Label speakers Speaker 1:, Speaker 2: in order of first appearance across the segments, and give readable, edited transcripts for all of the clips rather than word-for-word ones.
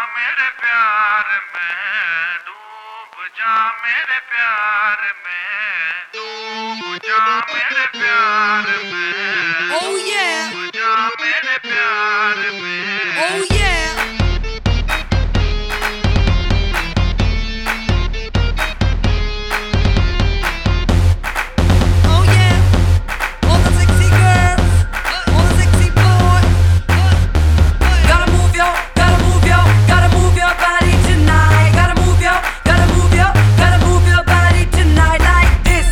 Speaker 1: मेरे प्यार में, डूब जा मेरे प्यार में, डूब जा मेरे प्यार में,
Speaker 2: Oh yeah,
Speaker 1: डूब जा मेरे प्यार में।
Speaker 2: oh yeah. Oh yeah, all the sexy girls, all the sexy boys. Gotta move your body tonight. Gotta move your body tonight like this.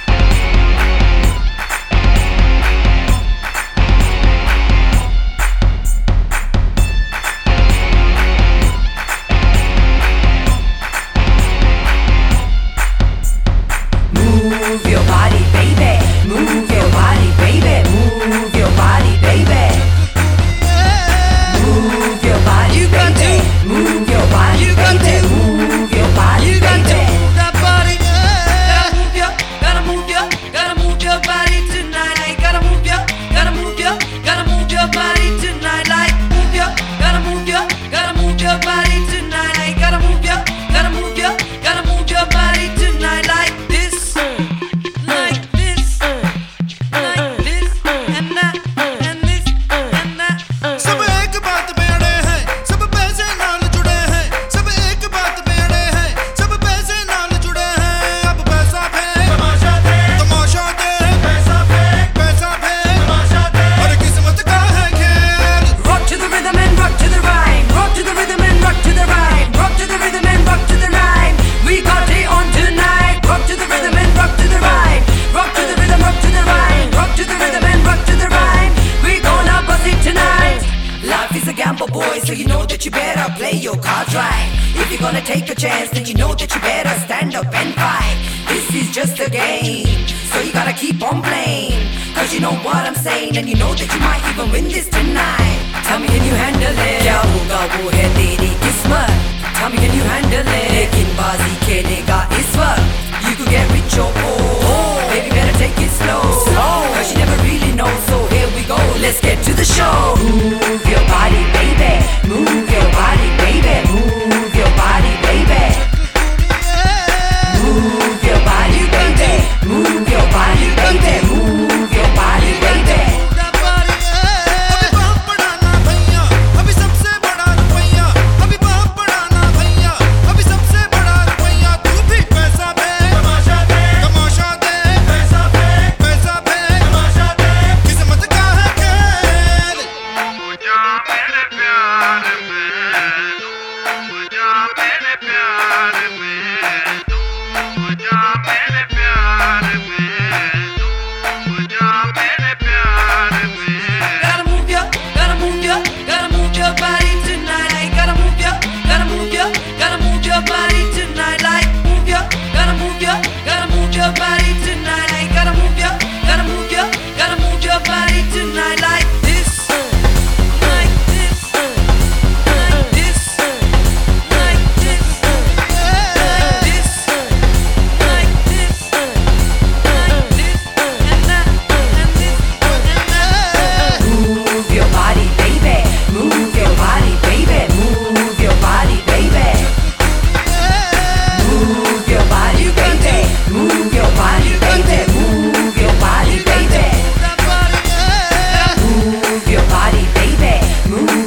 Speaker 2: Move your body, baby. Move your body, baby. Move your body, baby. Move your body, you got baby. To move your body, you got baby. To move your body, you got baby. To move that body. Gotta move your body tonight. Like, gotta move your body tonight. Like, gotta move your body tonight. Like, gotta move your body tonight. Like this, like this, like this, and that, and this, and that.
Speaker 3: सब एक बात पे अड़े हैं, सब पैसे नाल जुड़े हैं। सब एक बात पे अड़े हैं, सब पैसे नाल जुड़े हैं। अब पैसा फेंक, तमाशा दे, पैसा फेंक, हर किस्मत का है खेल।
Speaker 2: Rock to the rhythm and rock to the rhyme. Rock to the rhythm and rock to the rhyme. Rock to the rhythm and rock to the rhyme. We got it on tonight. Rock to the rhythm and rock to the rhyme. Rock to the rhythm, rock to the rhyme. Rock to the rhythm and rock to the rhyme. We gonna bust it tonight. Life is a gamble, boy, so you know that you better play your cards right. If you're gonna take a chance, then you know that you better stand up and fight. This is just a game, so you gotta keep on playing. Cause you know what I'm saying, and you know that you might even win this tonight. Tell me, can you handle it? क्या होगा वो है तेरी किस्मत. Tell me, can you handle it? लेकिन बाजी खेलेगा इस वक्त. You could get rich or poor. Baby, better take it slow. Cause you never really know, so here we go. Let's get to the show. Move your body, baby. Move your body, baby. Move your body, baby. Move your body, baby. Move your body, baby. Move your body, baby.
Speaker 3: अभी बाप बढ़ाना भैया, अभी सबसे बड़ा रुपया। अभी बाप बढ़ाना भैया, अभी सबसे बड़ा रुपया। तू भी पैसा फेंक, तमाशा दे, पैसा फेंक, किस्मत का है खेल।
Speaker 1: डूब जा मेरे प्यार में, डूब जा मेरे प्यार में, डूब जा मेरे प्यार में, डूब जा मेरे प्यार में।
Speaker 2: Gotta move your body tonight. Like, gotta move your body tonight. Like, gotta move your body tonight. Like, gotta move your body tonight. Like this, like this, like this, like this, like this, like this, like this, and that, and this, and that. Move your body, baby. Move your body, baby. Move your body, baby. Move your body, baby. Move your body, baby. Move your body, baby. Move your body, baby. Move